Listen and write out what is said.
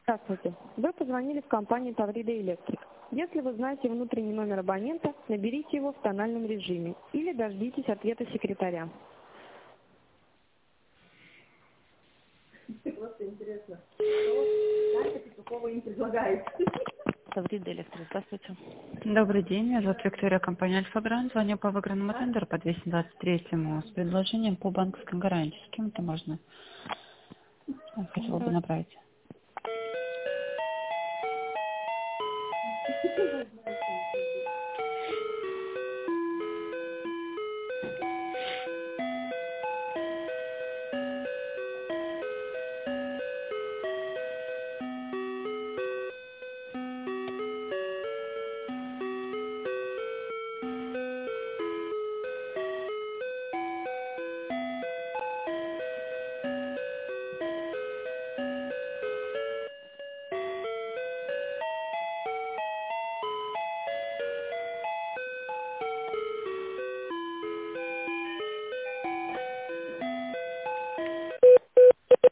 Здравствуйте. Вы позвонили в компанию Таврида Электрик. Если вы знаете внутренний номер абонента, наберите его в тональном режиме или дождитесь ответа секретаря. Просто интересно, что такого им предлагает? Таврида Электрик, здравствуйте. Добрый день, меня зовут Виктория, компания Альфа-Гранд. Звоню по выигранному тендеру по 223-му с предложением по банковской гарантии. С кем это можно? Я хотела бы направить.